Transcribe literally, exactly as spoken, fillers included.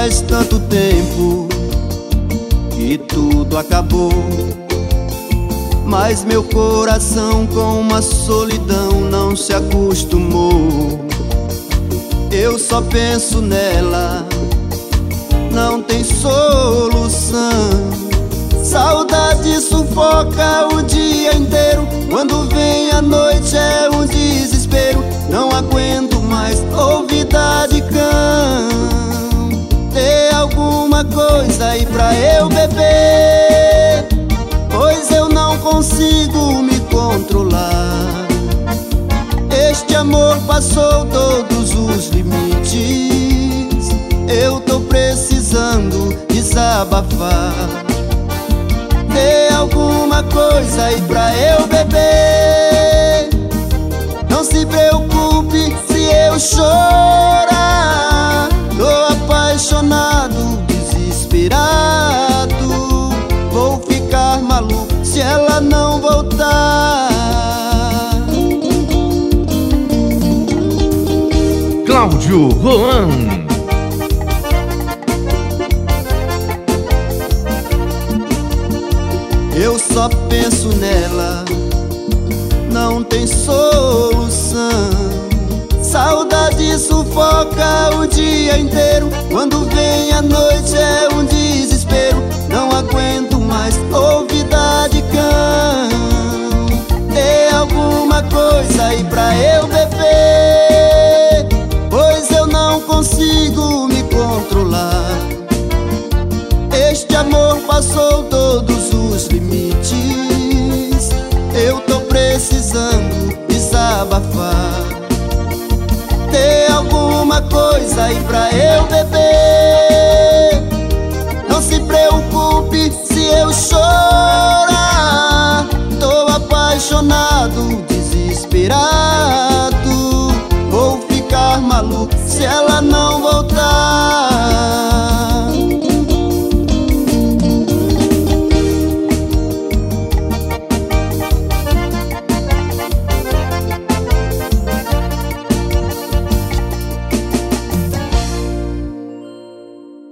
faz tanto tempo que tudo acabou, mas meu coração com uma solidão não se acostumou. Eu só penso nela, não tem solução. Saudade sufoca o dia inteiro, quando vem a noite é um desespero. Não aguento mais ouvir de cão. Tem alguma coisa aí pra eu beber, pois eu não consigo me controlar. Este amor passou todos os limites, eu tô precisando desabafar. Tem alguma coisa aí pra eu beber, não se preocupe se eu chorar. Tô apaixonado, desesperado, vou ficar maluco se ela não voltar. Cláudio Roan. Eu só penso nela, não tem solução. Saudade sufoca o dia inteiro, quando vem a noite é um desespero. Não aguento mais ouvir de cão. Tem alguma coisa aí pra eu beber, pois eu não consigo me controlar. Este amor passou todos os limites, eu tô precisando desabafar. Tem alguma coisa aí pra eu beber,